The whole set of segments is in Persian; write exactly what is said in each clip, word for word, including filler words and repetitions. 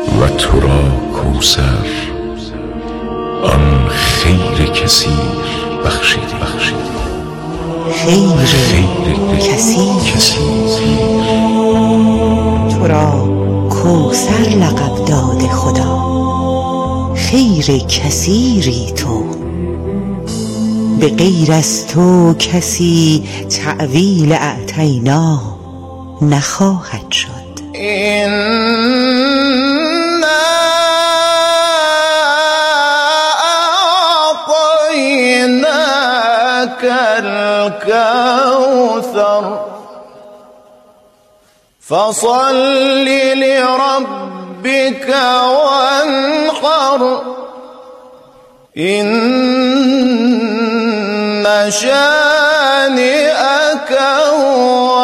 و تو را کوثر آن خیر کثیر بخشیدی خیر, خیر کثیر تو را کوثر لقب داد خدا، خیر کثیری تو، به غیر از تو کسی تأویل اعطینا نخواهد شد. الكوثر فصل لربك وانحر إن شانئك هو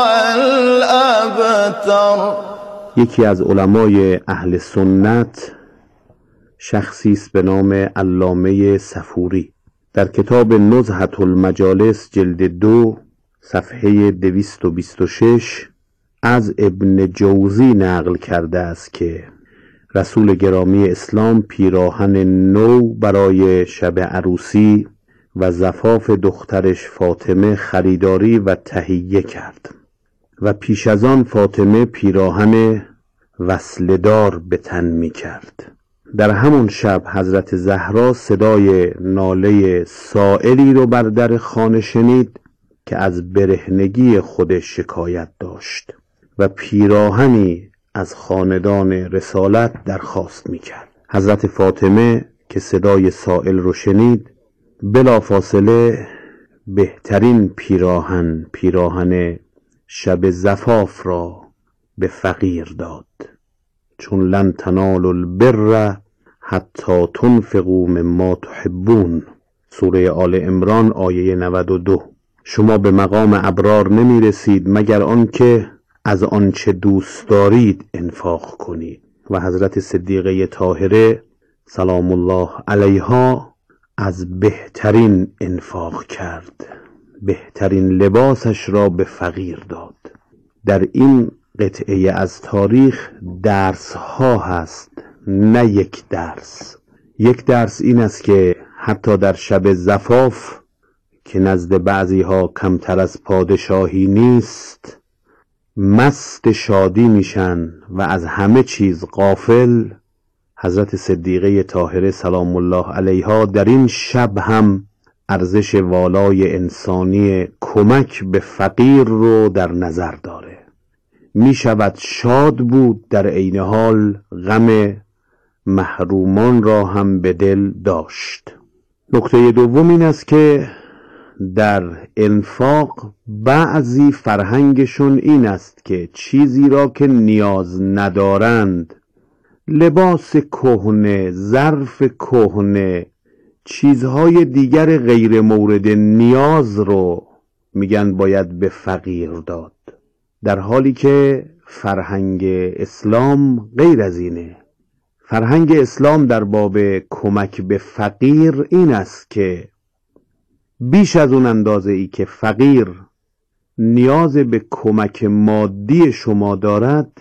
الأبتر. یکی از علمای اهل سنت شخصی است به نام علامه صفوری. در کتاب نزهة المجالس جلد دو صفحه دویست و بیست و شش از ابن جوزی نقل کرده است که رسول گرامی اسلام پیراهن نو برای شب عروسی و زفاف دخترش فاطمه خریداری و تهیه کرد و پیش از آن فاطمه پیراهن وصلدار به تن می کرد. در همون شب حضرت زهرا صدای ناله سائلی رو بر در خانه شنید که از برهنگی خودش شکایت داشت و پیراهنی از خاندان رسالت درخواست می‌کرد. حضرت فاطمه که صدای سائل رو شنید بلافاصله بهترین پیراهن پیراهن شب زفاف را به فقیر داد، چون لن تنالوا البر حتی تنفقوا مما تحبون، سوره آل عمران آیه نود و دو. شما به مقام ابرار نمی رسید مگر آنکه از آنچه دوست دارید انفاق کنید. و حضرت صدیقه طاهره سلام الله علیها از بهترین انفاق کرد، بهترین لباسش را به فقیر داد. در این قطعه از تاریخ درس ها هست، نه یک درس. یک درس این است که حتی در شب زفاف که نزد بعضی ها کمتر از پادشاهی نیست، مست شادی میشن و از همه چیز غافل، حضرت صدیقه طاهره سلام الله علیها در این شب هم ارزش والای انسانی کمک به فقیر رو در نظر داره. می شود شاد بود، در عین حال غم محرومان را هم به دل داشت. نکته دوم این است که در انفاق بعضی فرهنگشون این است که چیزی را که نیاز ندارند، لباس کهنه، ظرف کهنه، چیزهای دیگر غیر مورد نیاز رو میگن باید به فقیر داد، در حالی که فرهنگ اسلام غیر از اینه. فرهنگ اسلام در باب کمک به فقیر این است که بیش از اون اندازه ای که فقیر نیاز به کمک مادی شما دارد،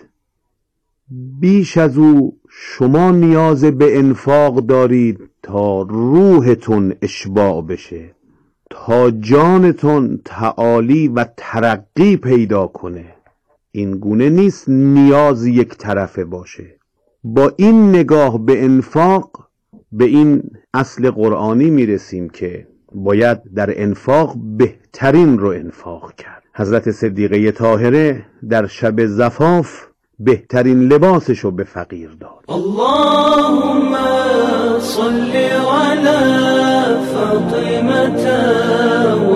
بیش از او شما نیاز به انفاق دارید تا روحتون اشباع بشه، تا جانتون تعالی و ترقی پیدا کنه. این گونه نیست نیاز یک طرفه باشه. با این نگاه به انفاق به این اصل قرآنی میرسیم که باید در انفاق بهترین رو انفاق کرد. حضرت صدیقه طاهره در شب زفاف بهترین لباسش رو به فقیر داد. اللهم صل على فاطمة